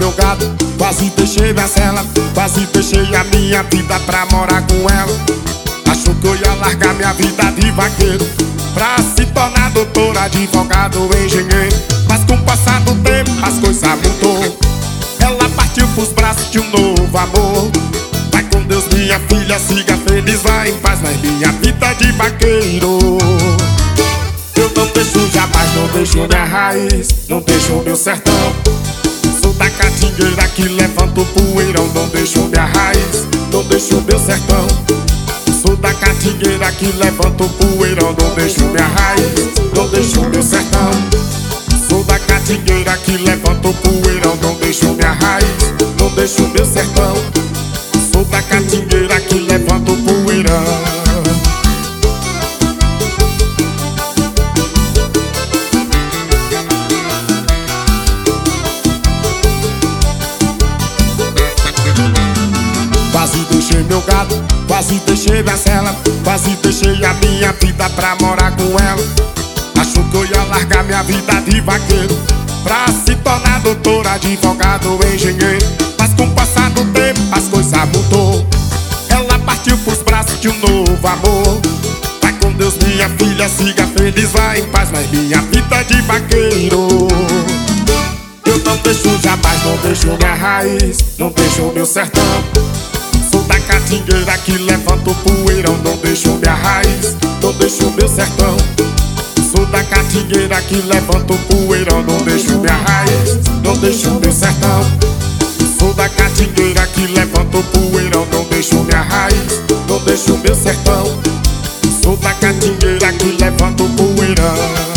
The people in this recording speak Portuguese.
meu gado, quase deixei minha cela, quase deixei a minha vida pra morar com ela. Achou que eu ia largar minha vida de vaqueiro pra se tornar doutor, advogado, engenheiro. Mas com o passar do tempo as coisas mudou. Ela partiu pros braços de um novo amor. Vai com Deus, minha filha, siga feliz, vai em paz, mas minha vida é de vaqueiro. Eu não deixo jamais, não deixo minha raiz, não deixo meu sertão. Sou da catingueira que levanta o poeirão, não deixo minha raiz, não deixo meu sertão. Sou da catingueira que levanta o poeirão, não deixo minha raiz, não deixo meu sertão. Sou da catingueira que levanta o poeirão, não deixo minha raiz, não deixo meu sertão. Sou da catingueira que levanta o poeirão. Quase deixei meu gado, quase deixei minha cela, quase deixei a minha vida pra morar com ela. Achou que eu ia largar minha vida de vaqueiro pra se tornar doutor, advogado, engenheiro. Mas com o passar do tempo as coisas mudou. Ela partiu pros braços de um novo amor. Vai com Deus, minha filha, siga feliz, vai em paz, mas minha vida é de vaqueiro. Eu não deixo jamais, não deixo minha raiz, não deixo meu sertão. Sou da catingueira que levanta o poeirão, não deixo minha raiz, não deixo meu sertão. Sou da catingueira que levanta o poeirão, não deixo minha raiz, não deixo meu sertão. Sou da catingueira que levanta o poeirão, não deixo minha raiz, não deixo meu sertão. Sou da catingueira que levanta o poeirão.